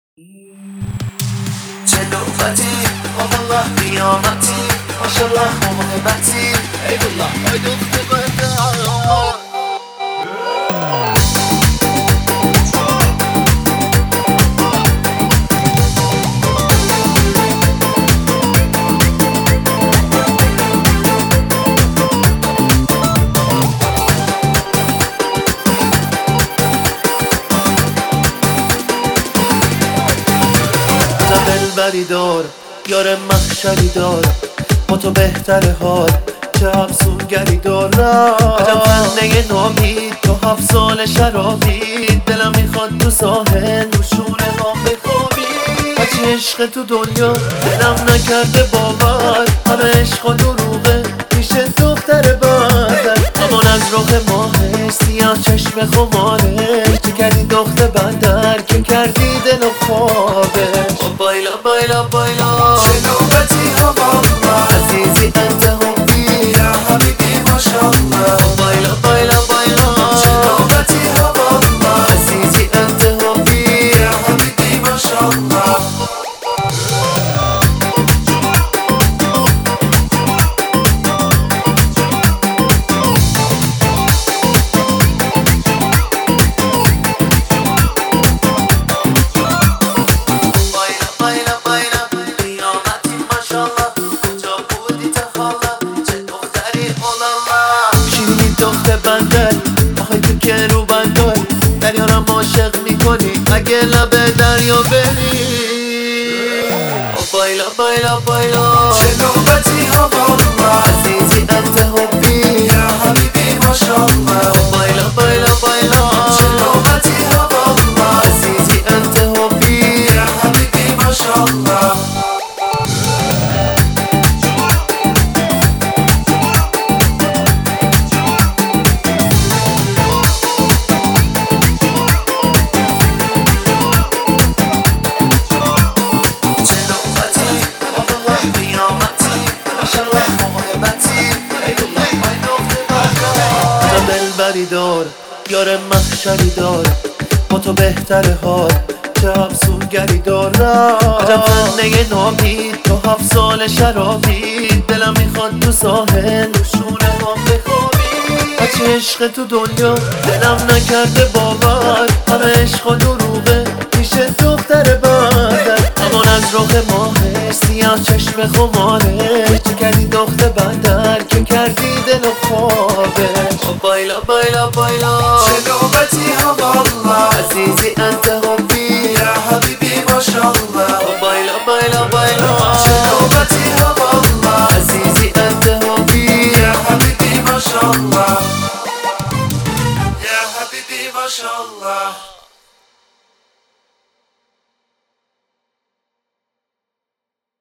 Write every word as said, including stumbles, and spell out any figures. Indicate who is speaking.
Speaker 1: چه نوبتی والله قیامتی ماشالله محبتی ای والله ای دختر بنده دلبری دار یار محشری دار با تو بهتر حال چه افسونگری دارم عجب خنده نامید تو هفت سال شرابی دلم میخواد تو ساحل رو شونه ها بخوابی هرچی عشق تو دنیا دلم نکرده باور همه عشق و دروغه میشه دختر بندر امان از رخ ماهش سیاه چشم خمارش چه کردی دختر بندر که کردی دل و خوابش بایلا بایلا بایلا
Speaker 2: چه نوبتی ها والله
Speaker 1: عزیزی انت حبی
Speaker 2: یا حبیبی ماشالله
Speaker 1: بایلا بایلا بایلا
Speaker 2: چه نوبتی ها والله
Speaker 1: عزیزی انت حبی
Speaker 2: یا حبیبی ماشالله
Speaker 1: دختر بندر آخای تو که رو بندر دریارم عاشق میکنی اگه لب دریا بری بایلا بایلا بایلا
Speaker 2: چه نوبتی ها والله
Speaker 1: عزیزی انت حبی
Speaker 2: یا حبیبی ماشالله
Speaker 1: بایلا بایلا بایلا
Speaker 2: چه نوبتی ها والله
Speaker 1: عزیزی انت حبی
Speaker 2: یا حبیبی ماشالله
Speaker 1: دلبری دار یار محشری دار با تو بهتر حال چه افسونگری دارم عجب خنده نامید تو هفت سال شرابی دلم میخواد تو ساحل رو شونه ها بخوابی هرچی عشق تو دنیا دلم نکرده باور همه عشق و دروغه میشه دختر بندر امان از رخ ماهش سیاه چشم خمارش چه کردی دختر بندر که کردی دل و خوابش بایلا بایلا بایلا
Speaker 2: چه نوبتی ها والله
Speaker 1: عزیزی انت حبی
Speaker 2: یا حبیبی ماشالله
Speaker 1: بایلا بایلا بایلا
Speaker 2: چه نوبتی ها والله
Speaker 1: عزیزی انت حبی
Speaker 2: یا حبیبی ماشالله یا حبیبی ماشالله